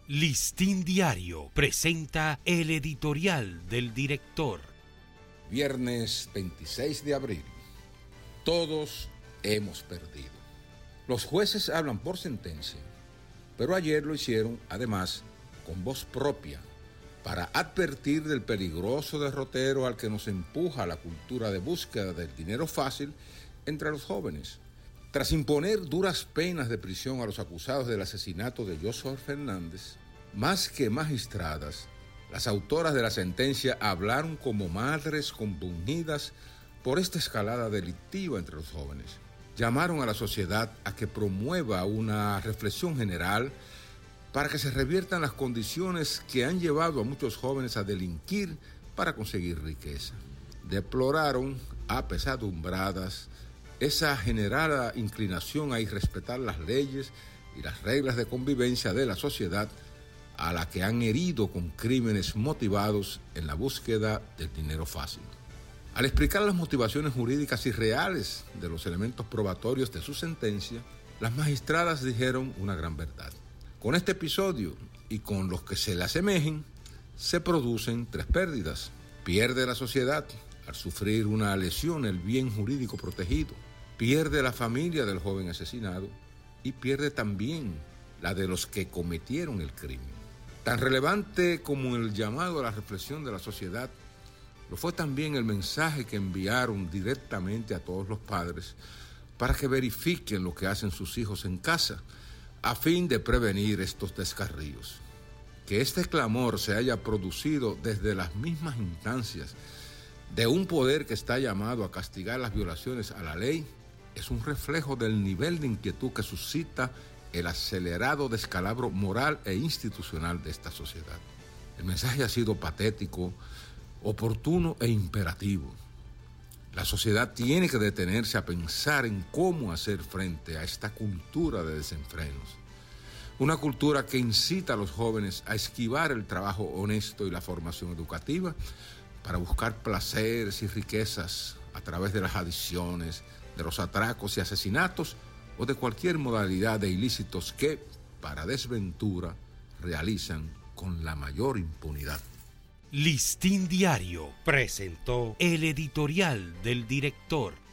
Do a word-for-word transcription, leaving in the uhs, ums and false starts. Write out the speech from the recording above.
Listín Diario presenta el editorial del director. Viernes veintiséis de abril. Todos hemos perdido. Los jueces hablan por sentencia, pero ayer lo hicieron, además, con voz propia, para advertir del peligroso derrotero al que nos empuja la cultura de búsqueda del dinero fácil entre los jóvenes. Tras imponer duras penas de prisión a los acusados del asesinato de Joshua Fernández, más que magistradas, las autoras de la sentencia hablaron como madres compungidas por esta escalada delictiva entre los jóvenes. Llamaron a la sociedad a que promueva una reflexión general para que se reviertan las condiciones que han llevado a muchos jóvenes a delinquir para conseguir riqueza. Deploraron, apesadumbradas, esa generada inclinación a irrespetar las leyes y las reglas de convivencia de la sociedad a la que han herido con crímenes motivados en la búsqueda del dinero fácil. Al explicar las motivaciones jurídicas y reales de los elementos probatorios de su sentencia, las magistradas dijeron una gran verdad. Con este episodio y con los que se le asemejen, se producen tres pérdidas. Pierde la sociedad al sufrir una lesión el bien jurídico protegido. Pierde la familia del joven asesinado y pierde también la de los que cometieron el crimen. Tan relevante como el llamado a la reflexión de la sociedad, lo fue también el mensaje que enviaron directamente a todos los padres para que verifiquen lo que hacen sus hijos en casa, a fin de prevenir estos descarríos. Que este clamor se haya producido desde las mismas instancias de un poder que está llamado a castigar las violaciones a la ley es un reflejo del nivel de inquietud que suscita el acelerado descalabro moral e institucional de esta sociedad. El mensaje ha sido patético, oportuno e imperativo. La sociedad tiene que detenerse a pensar en cómo hacer frente a esta cultura de desenfrenos. Una cultura que incita a los jóvenes a esquivar el trabajo honesto y la formación educativa para buscar placeres y riquezas a través de las adicciones, de los atracos y asesinatos o de cualquier modalidad de ilícitos que, para desventura, realizan con la mayor impunidad. Listín Diario presentó el editorial del director.